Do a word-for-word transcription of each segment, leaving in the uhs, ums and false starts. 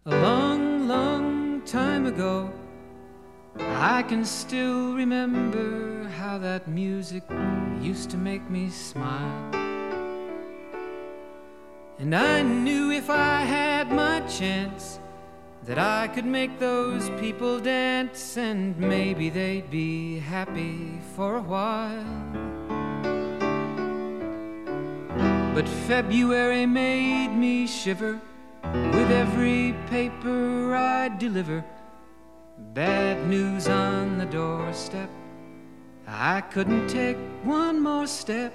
A long, long time ago, I can still remember how that music used to make me smile. And I knew if I had my chance that I could make those people dance, and maybe they'd be happy for a while. But February made me shiver with every paper I deliver. Bad news on the doorstep, I couldn't take one more step.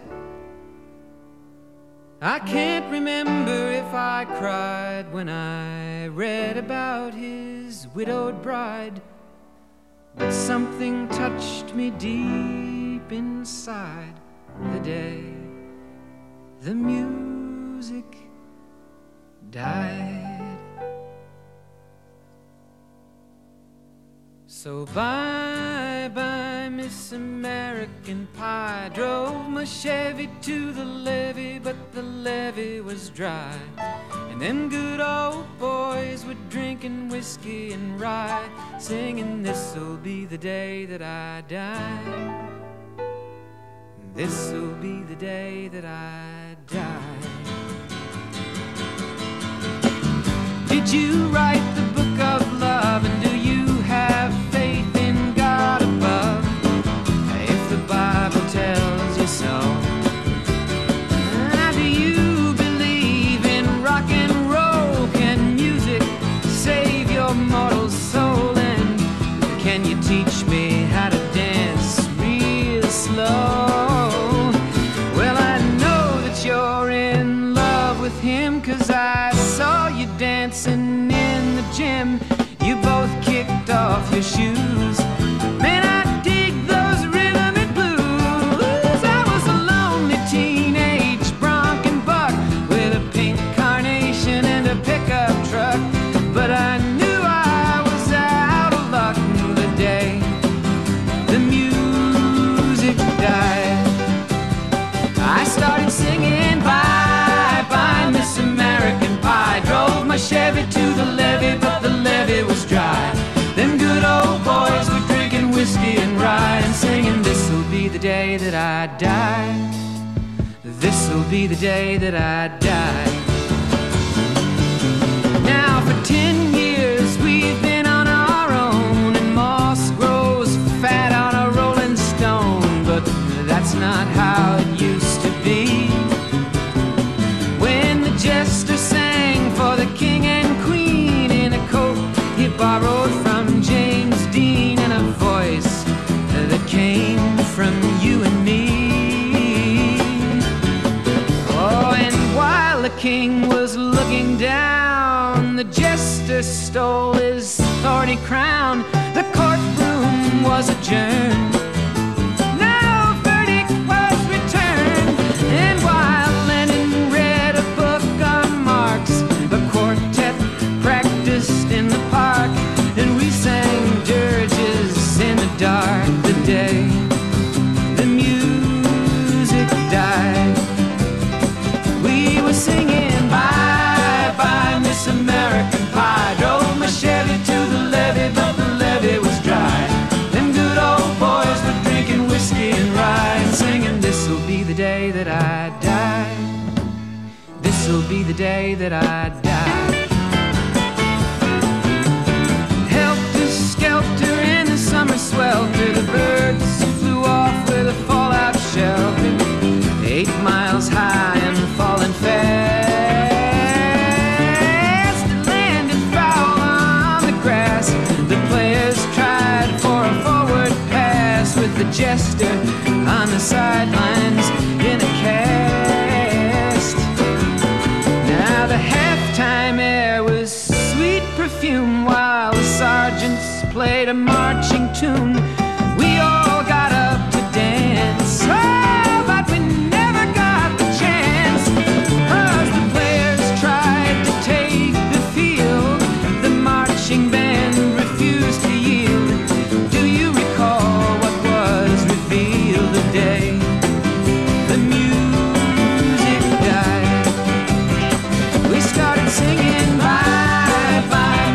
I can't remember if I cried when I read about his widowed bride, but something touched me deep inside the day the music died. So bye-bye, Miss American Pie. Drove my Chevy to the levee, but the levee was dry. And them good old boys were drinking whiskey and rye, singing, "This'll be the day that I die. This'll be the day that I die." Did you write the book of love, and do you have faith in God above? If the Bible tells you so, do you believe in rock and roll? Can music save your mortal soul? And can you teach me how to dance real slow? Well, I know that you're in love with him, 'cause I saw you dancing in the gym. You both kicked off your shoes. Man, I dig those rhythm and blues. I was a lonely teenage bronc and buck with a pink carnation and a pickup truck, but I knew I was out of luck the day the music died. I started singing bye-bye, Miss American Pie. Drove my Chevy to the levee, but the levee was dry. Them good old boys were drinking whiskey and rye, and singing, "This'll be the day that I die. This'll be the day that I die." Now for ten years we've been on our own, and moss grows fat on a rolling stone, but that's not how it used to be. When the jester sang for the king and queen in a coat he borrowed from James Dean, and a voice that came from you and me. Oh, and while the king was looking down, the jester stole his thorny crown. The courtroom was adjourned. No verdict was returned. And while Lenin read a book on Marx, the quartet practiced in the park, and we sang dirges in the dark the day the music died. We were singing bye-bye, Miss American Pie. Drove my Chevy to the levee, but the levee was dry. Them good old boys were drinking whiskey and rye, and singing, "This'll be the day that I die. This'll be the day that I die." Helter-skelter in the summer swelter, the birds flew off with a fallout shelter, eight miles high and falling fast. It landed foul on the grass. The players tried for a forward pass, with the jester on the sidelines in a cast. Now the halftime air was sweet perfume, while the sergeants played a marching tune. We all got up to dance, oh, but we never got the chance, 'cause the players tried to take the field. The marching band refused to yield. Do you recall what was revealed the day the music died? We started singing bye-bye,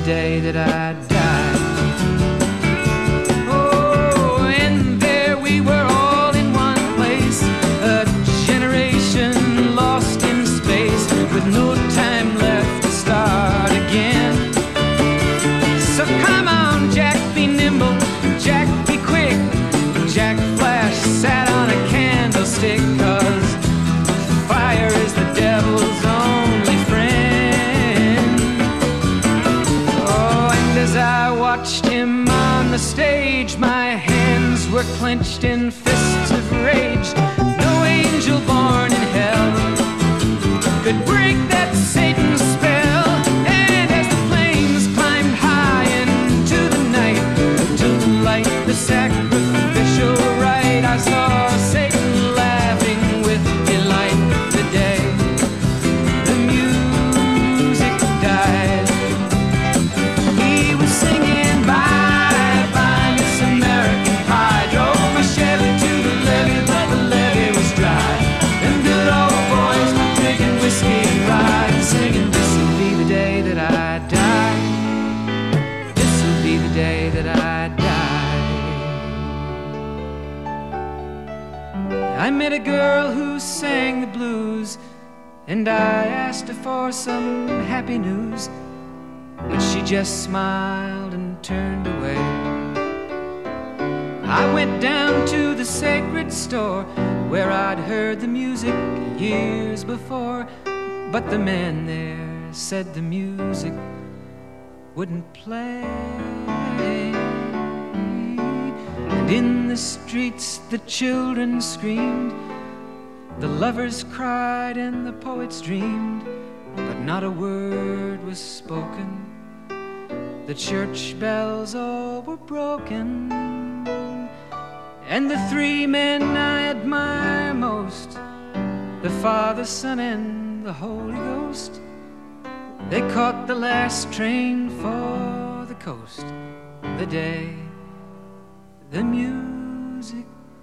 day that I die. Oh, and there we were all in one place, a generation lost in space, with no time left to start again. So come on, Jack, be nimble, Jack, be quick. Jack Flash sat on a candlestick, 'cause fire is the devil's only friend. Oh, and as I watched him on the stage, my hands were clenched in fists of rage. No angel born in hell could break that Satan's spell. And as the flames climbed high into the night to light the sacrificial rite, I saw Satan laughing with delight the day the music died. He was singing bye bye Miss American Pie, drove my Chevy to the levee, but the levee was dry. Them good old boys were drinking whiskey and rye, and singing, this'll be the day that I die. This'll be the day that I die. I met a girl who sang the blues, and I asked her for some happy news, but she just smiled and turned away. I went down to the sacred store where I'd heard the music years before, but the man there said the music wouldn't play. And in the streets the children screamed, the lovers cried and the poets dreamed, but not a word was spoken. The church bells all were broken, and the three men I admire most, the Father, Son, and the Holy Ghost, they caught the last train for the coast the day the music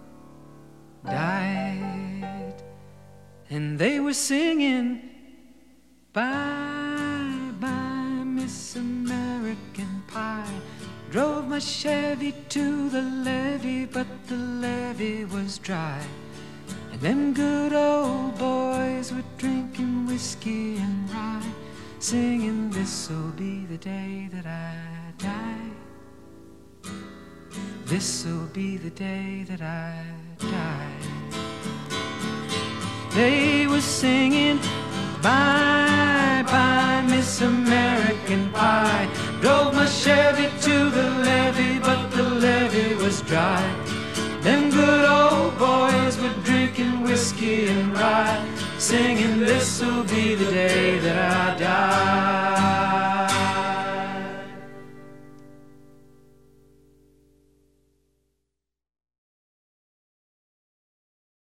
died. And they were singing bye bye Miss American Pie, drove my Chevy to the levee, but the levee was dry. And them good old boys were drinking whiskey and rye, singing, this'll be the day that I die. This'll be the day that I die. They were singing bye bye Miss American Pie, drove my Chevy to the levee, but the levee was dry. Them good old boys were drinking whiskey and rye, singing, this'll be the day